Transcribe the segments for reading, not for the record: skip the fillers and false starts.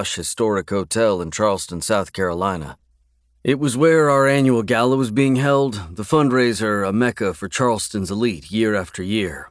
Historic Hotel in Charleston, South Carolina. It was where our annual gala was being held, the fundraiser a mecca for Charleston's elite year after year.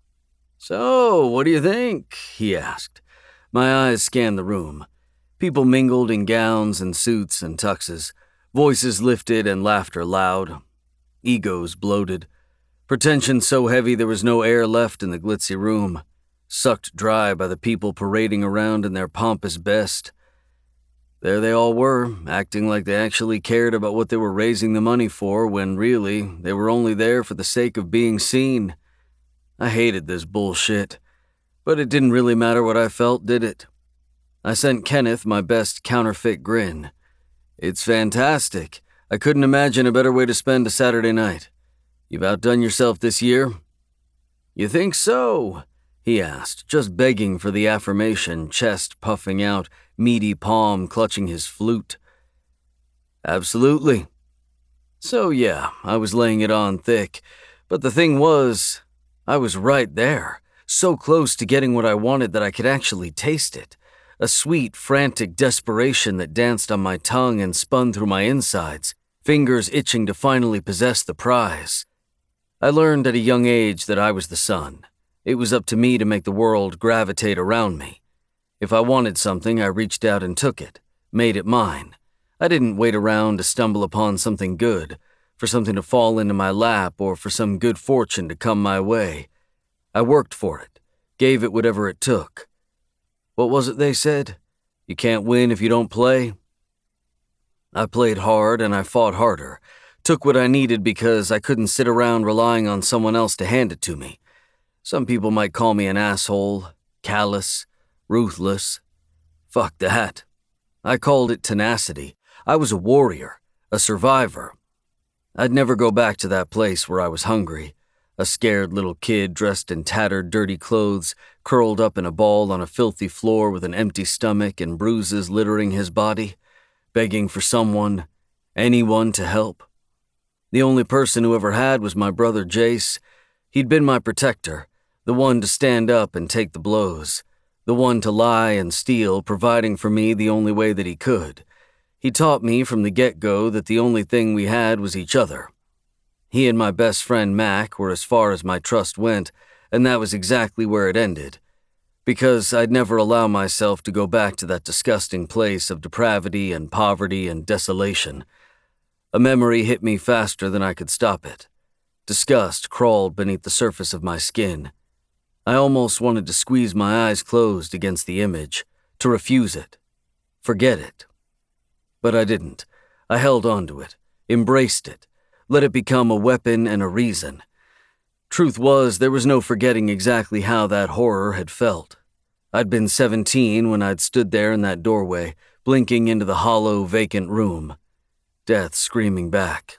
"So, what do you think?" he asked. My eyes scanned the room. People mingled in gowns and suits and tuxes, voices lifted and laughter loud, egos bloated, pretension so heavy there was no air left in the glitzy room, sucked dry by the people parading around in their pompous best. There they all were, acting like they actually cared about what they were raising the money for when really they were only there for the sake of being seen. I hated this bullshit, but it didn't really matter what I felt, did it? I sent Kenneth my best counterfeit grin. "It's fantastic. I couldn't imagine a better way to spend a Saturday night. You've outdone yourself this year?" "You think so?" he asked, just begging for the affirmation, chest puffing out, meaty palm clutching his flute. "Absolutely." So yeah, I was laying it on thick, but the thing was, I was right there, so close to getting what I wanted that I could actually taste it. A sweet, frantic desperation that danced on my tongue and spun through my insides, fingers itching to finally possess the prize. I learned at a young age that I was the sun. It was up to me to make the world gravitate around me. If I wanted something, I reached out and took it, made it mine. I didn't wait around to stumble upon something good, for something to fall into my lap or for some good fortune to come my way. I worked for it, gave it whatever it took. What was it they said? You can't win if you don't play? I played hard and I fought harder, took what I needed because I couldn't sit around relying on someone else to hand it to me. Some people might call me an asshole, callous, ruthless. Fuck that. I called it tenacity. I was a warrior, a survivor. I'd never go back to that place where I was hungry, a scared little kid dressed in tattered, dirty clothes, curled up in a ball on a filthy floor with an empty stomach and bruises littering his body, begging for someone, anyone to help. The only person who ever had was my brother Jace. He'd been my protector, the one to stand up and take the blows, the one to lie and steal, providing for me the only way that he could. He taught me from the get-go that the only thing we had was each other. He and my best friend Mac were as far as my trust went, and that was exactly where it ended. Because I'd never allow myself to go back to that disgusting place of depravity and poverty and desolation. A memory hit me faster than I could stop it. Disgust crawled beneath the surface of my skin. I almost wanted to squeeze my eyes closed against the image, to refuse it, forget it. But I didn't. I held on to it, embraced it, let it become a weapon and a reason. Truth was, there was no forgetting exactly how that horror had felt. I'd been 17 when I'd stood there in that doorway, blinking into the hollow, vacant room. Death screaming back.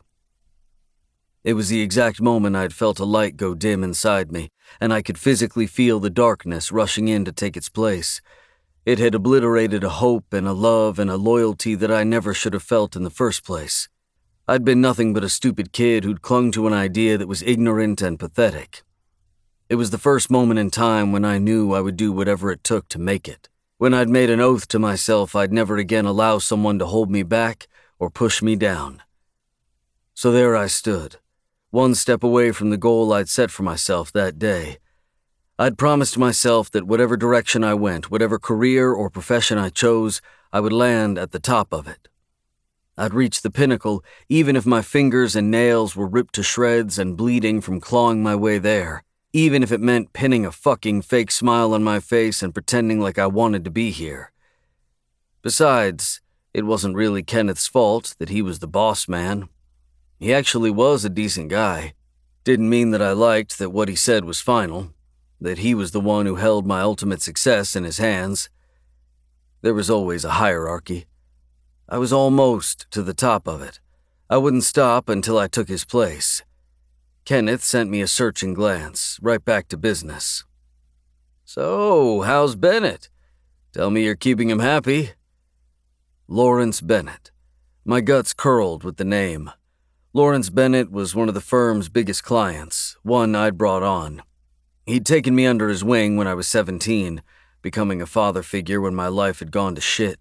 It was the exact moment I'd felt a light go dim inside me, and I could physically feel the darkness rushing in to take its place. It had obliterated a hope and a love and a loyalty that I never should have felt in the first place. I'd been nothing but a stupid kid who'd clung to an idea that was ignorant and pathetic. It was the first moment in time when I knew I would do whatever it took to make it, when I'd made an oath to myself I'd never again allow someone to hold me back or push me down. So there I stood, one step away from the goal I'd set for myself that day. I'd promised myself that whatever direction I went, whatever career or profession I chose, I would land at the top of it. I'd reach the pinnacle, even if my fingers and nails were ripped to shreds and bleeding from clawing my way there, even if it meant pinning a fucking fake smile on my face and pretending like I wanted to be here. Besides, it wasn't really Kenneth's fault that he was the boss man. He actually was a decent guy. Didn't mean that I liked that what he said was final, that he was the one who held my ultimate success in his hands. There was always a hierarchy. I was almost to the top of it. I wouldn't stop until I took his place. Kenneth sent me a searching glance, right back to business. "So, how's Bennett? Tell me you're keeping him happy." Lawrence Bennett. My guts curled with the name. Lawrence Bennett was one of the firm's biggest clients, one I'd brought on. He'd taken me under his wing when I was 17, becoming a father figure when my life had gone to shit.